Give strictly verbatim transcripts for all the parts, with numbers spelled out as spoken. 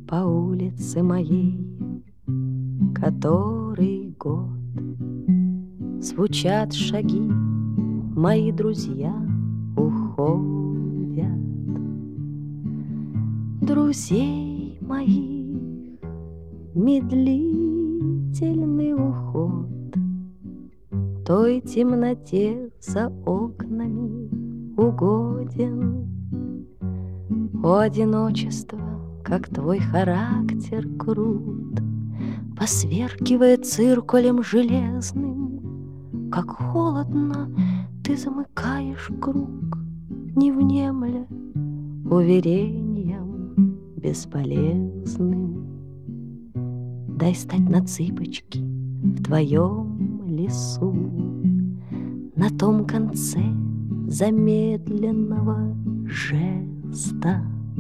по улице моей который год звучат шаги, мои друзья уходят. Друзей моих медлительный уход той темноте за окнами угоден. О, одиночество, как твой характер крут, посверкивая циркулем железным, как холодно ты замыкаешь круг, не внемля уверением бесполезным. Дай стать на цыпочки в твоем лесу, на том конце замедленного жеста.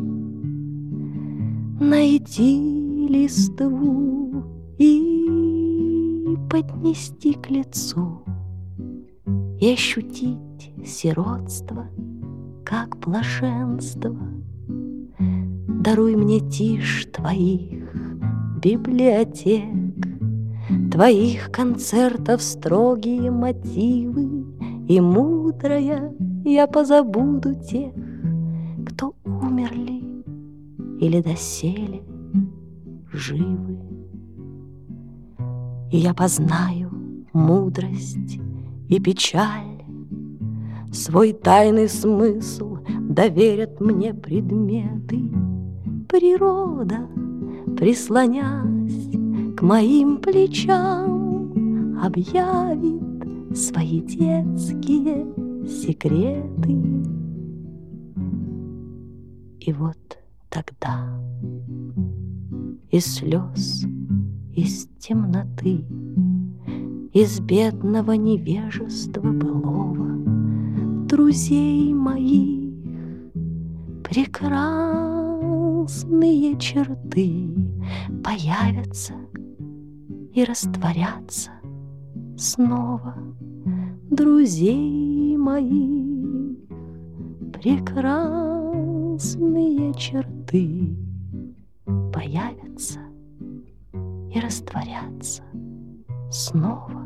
Найти листву и поднести к лицу, и ощутить сиротство, как блаженство. Даруй мне тишь твоих библиотек, твоих концертов строгие мотивы, и мудрая я позабуду тех, кто умерли или доселе живы. И я познаю мудрость и печаль, свой тайный смысл доверят мне предметы. Природа, прислонясь к моим плечам, объявит свои детские секреты. И вот тогда из слез, из темноты, из бедного невежества былого друзей моих прекрасные черты появятся и растворятся снова. Друзей моих прекрасные черты появятся и растворятся снова.